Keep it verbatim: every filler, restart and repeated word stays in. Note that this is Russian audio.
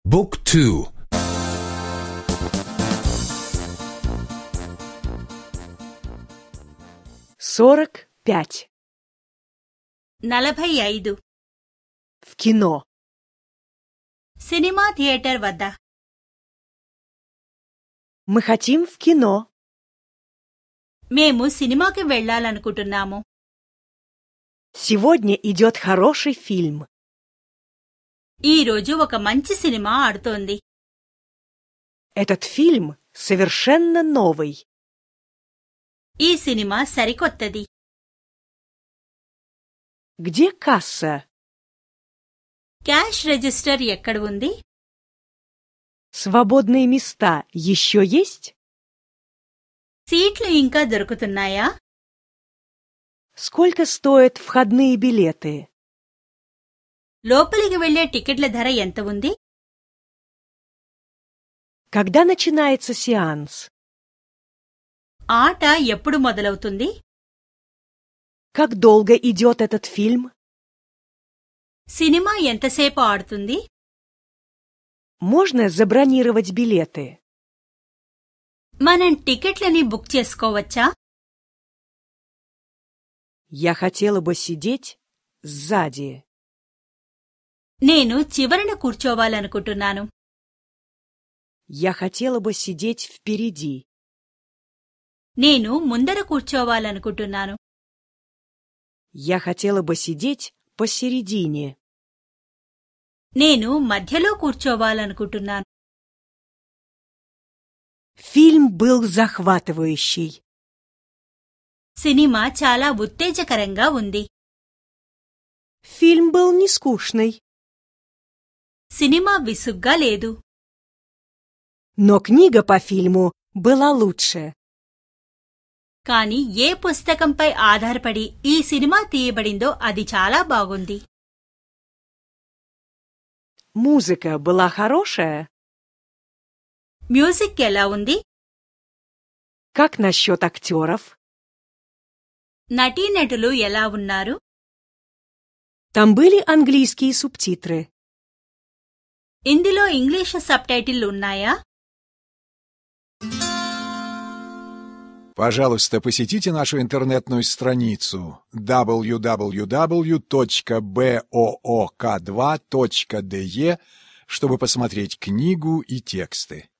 บุ๊กทู сорок пять. నలభై ఐదు В кино. Cinema theatre వద్ద. Мы хотим в кино. మేము సినిమాకి వెళ్ళాలనుకుంటున్నాము. Сегодня идет хороший фильм. ఈ రోజు ఒక మంచి సినిమా ఆడుతోంది. Этот фильм совершенно новый. ఈ సినిమా సరికొత్తది. Где касса? క్యాష్ రిజిస్టర్ ఎక్కడ ఉంది? Свободные места еще есть? సీట్లు ఇంకా దొరుకుతున్నాయా? Сколько стоят входные билеты? లోపలికి వెళ్లే టికెట్ల ధర ఎంత ఉంది? Когда начинается сеанс? ఆట ఎప్పుడు మొదలవుతుంది? Как долго идет этот фильм? సినిమా ఎంతసేపు ఆడుతుంది? Можно забронировать билеты? మనం టికెట్లని బుక్ చేసుకోవచ్చా? Я хотела бы сидеть сзади. నేను చివరన కూర్చోవాలనుకుంటున్నాను. Я хотела бы сидеть впереди. నేను ముందర కూర్చోవాలనుకుంటున్నాను. Я хотела бы сидеть посередине. నేను మధ్యలో కూర్చోవాలనుకుంటున్నాను. Фильм был захватывающий. సినిమా చాలా ఉత్తేజకరంగా ఉంది. Фильм был не скучный. సినిమా విసుగ్గా లేదు. Но книга по фильму была лучше. కాని ఏ పుస్తకంపై ఆధారపడి ఈ సినిమా తీయబడిందో అది చాలా బాగుంది. Музыка была хорошая. మ్యూజిక్ ఎలా ఉంది? Как насчет актеров? నటీనటులు ఎలా ఉన్నారు? Там были английские субтитры. ఇందులో ఇంగ్లీషు సబ్టైటిల్ ఉన్నాయా? Пожалуйста, посетите нашу интернетную страницу дабл ю дабл ю дабл ю точка буок два точка де, чтобы посмотреть книгу и тексты.